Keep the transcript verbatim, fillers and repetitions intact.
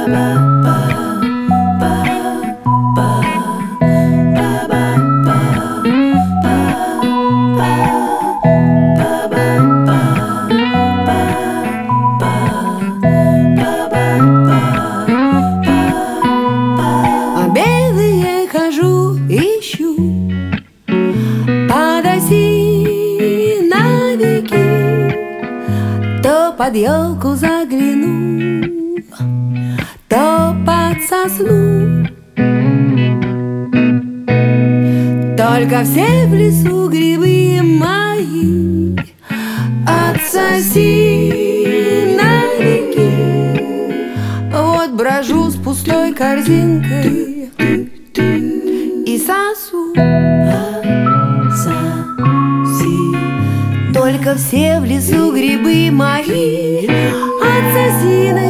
А белые хожу, ищу под осиновики, то под елку загляну, то под сосну. Только все в лесу грибы мои отсоси на реки. Вот брожу с пустой корзинкой и сосу. Только все в лесу грибы мои отсоси на